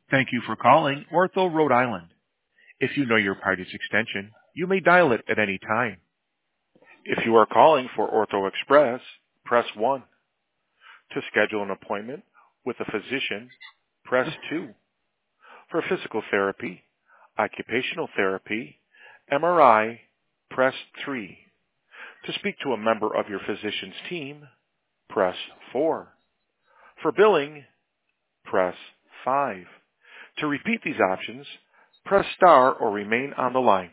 Thank you for calling Ortho Rhode Island. If you know your party's extension, you may dial it at any time. If you are calling for Ortho Express, press 1. To schedule an appointment with a physician, press 2. For physical therapy, occupational therapy, MRI, press 3. To speak to a member of your physician's team, press 4. For billing, press 5. To repeat these options, press star or remain on the line.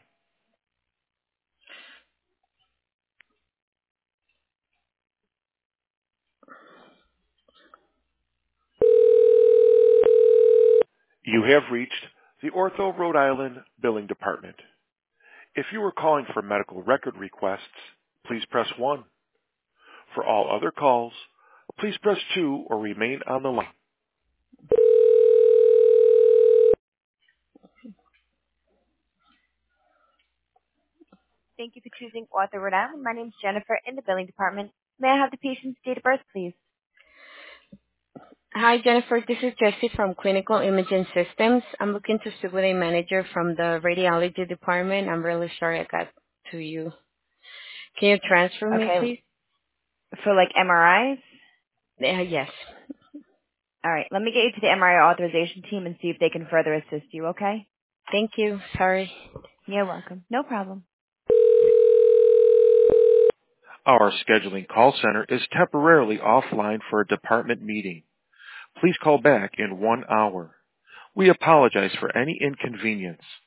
You have reached the Ortho Rhode Island Billing Department. If you are calling for medical record requests, please press 1. For all other calls, please press 2 or remain on the line. Thank you for choosing Ortho Rhode Island. My name is Jennifer in the Billing Department. May I have the patient's date of birth, please? Hi, Jennifer. This is Jessie from Clinical Imaging Systems. I'm looking to speak with a manager from the radiology department. I'm really sorry I got to you. Can you transfer me, Okay. please? For like MRIs? Yes. All right. Let me get you to the MRI authorization team and see if they can further assist you, okay? Thank you. Sorry. You're welcome. No problem. Our scheduling call center is temporarily offline for a department meeting. Please call back in 1 hour. We apologize for any inconvenience.